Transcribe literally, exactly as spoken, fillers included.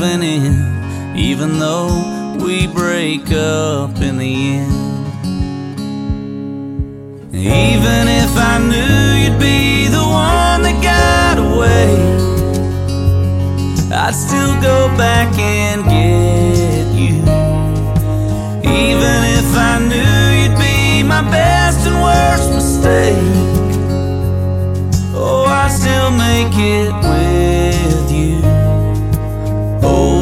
moving in, even though we break up in the end. Even if I knew you'd be the one that got away, I'd still go back and get you. Even if I knew you'd be my best and worst